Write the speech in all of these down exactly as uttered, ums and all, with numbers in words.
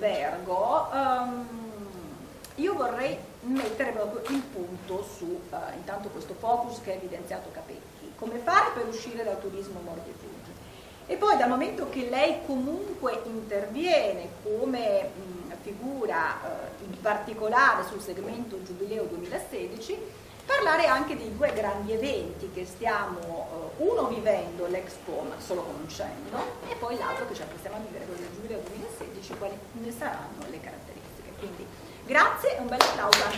albergo, um, io vorrei mettere proprio il punto su uh, intanto questo focus che ha evidenziato Capecchi, come fare per uscire dal turismo mordi e fuggi. E poi dal momento che lei comunque interviene come mh, figura uh, in particolare sul segmento Giubileo duemilasedici, parlare anche dei due grandi eventi che stiamo, uh, uno vivendo l'Expo ma solo conoscendo, e poi l'altro che ci apprestiamo a vivere, quello del Giubileo duemilasedici, quali ne saranno le caratteristiche. Quindi grazie e un bel applauso anche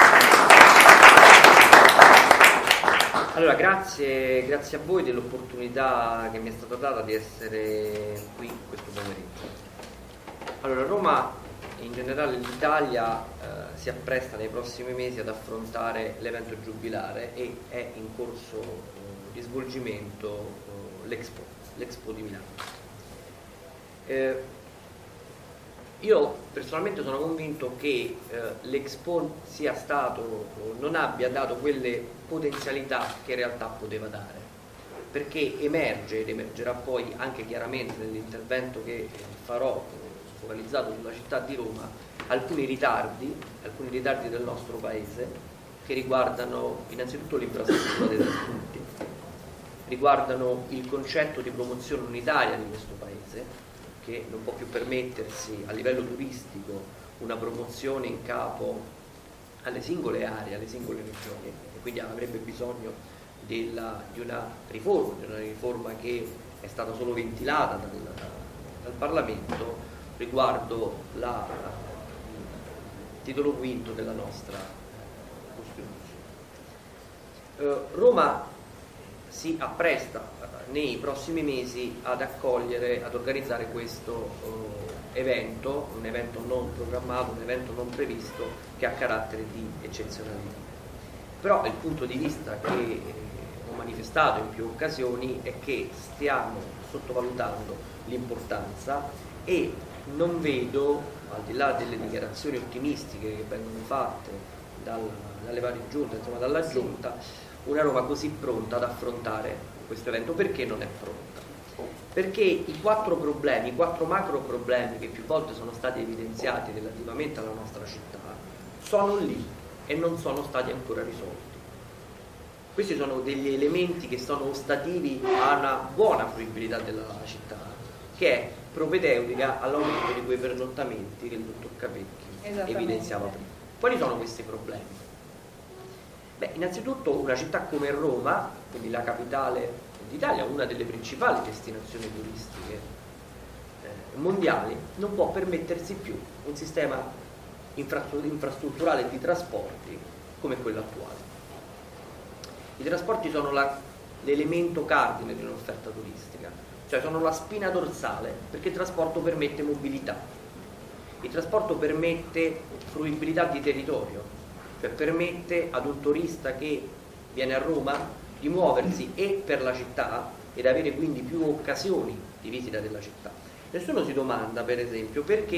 per Allora, grazie, grazie a voi dell'opportunità che mi è stata data di essere qui questo pomeriggio. Allora, Roma, in generale l'Italia, eh, si appresta nei prossimi mesi ad affrontare l'evento giubilare e è in corso eh, di svolgimento eh, l'Expo, l'Expo di Milano. Eh, io personalmente sono convinto che eh, l'Expo sia stato, non abbia dato quelle potenzialità che in realtà poteva dare, perché emerge ed emergerà poi anche chiaramente nell'intervento che farò focalizzato sulla città di Roma alcuni ritardi, alcuni ritardi del nostro paese che riguardano innanzitutto l'infrastruttura dei trasporti, riguardano il concetto di promozione unitaria di questo paese, che non può più permettersi a livello turistico una promozione in capo alle singole aree, alle singole regioni, e quindi avrebbe bisogno della, di una riforma, di una riforma che è stata solo ventilata dal, dal Parlamento riguardo la, il titolo quinto della nostra Costituzione. Eh, Roma si appresta nei prossimi mesi ad accogliere, ad organizzare questo eh, evento, un evento non programmato, un evento non previsto che ha carattere di eccezionalità. Però il punto di vista che eh, ho manifestato in più occasioni è che stiamo sottovalutando l'importanza e non vedo, al di là delle dichiarazioni ottimistiche che vengono fatte dal, dalle varie giunte, insomma dalla giunta, una Roma così pronta ad affrontare questo evento. Perché non è pronta? Perché i quattro problemi, i quattro macro problemi che più volte sono stati evidenziati relativamente alla nostra città sono lì e non sono stati ancora risolti. Questi sono degli elementi che sono ostativi a una buona fruibilità della città, che è propedeutica all'aumento di quei pernottamenti che il dottor Capecchi evidenziava prima. Quali sono questi problemi? Beh, innanzitutto una città come Roma, quindi la capitale d'Italia, una delle principali destinazioni turistiche eh, mondiali, non può permettersi più un sistema infrastrutturale di trasporti come quello attuale. I trasporti sono la, l'elemento cardine di un'offerta turistica, cioè sono la spina dorsale, perché il trasporto permette mobilità, il trasporto permette fruibilità di territorio, cioè permette ad un turista che viene a Roma di muoversi e per la città ed avere quindi più occasioni di visita della città. Nessuno si domanda, per esempio, perché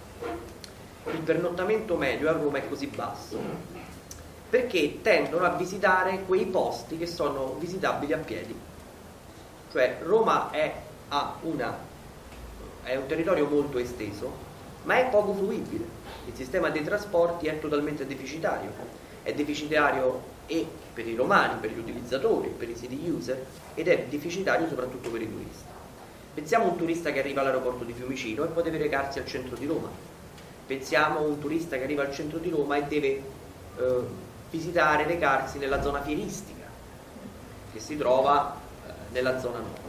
il pernottamento medio a Roma è così basso, perché tendono a visitare quei posti che sono visitabili a piedi. Cioè Roma è, ha una, è un territorio molto esteso, ma è poco fruibile. Il sistema dei trasporti è totalmente deficitario, è deficitario e per i romani, per gli utilizzatori, per i city user, ed è deficitario soprattutto per i turisti. Pensiamo a un turista che arriva all'aeroporto di Fiumicino e poi deve recarsi al centro di Roma. Pensiamo a un turista che arriva al centro di Roma e deve eh, visitare, recarsi nella zona fieristica, che si trova eh, nella zona nord.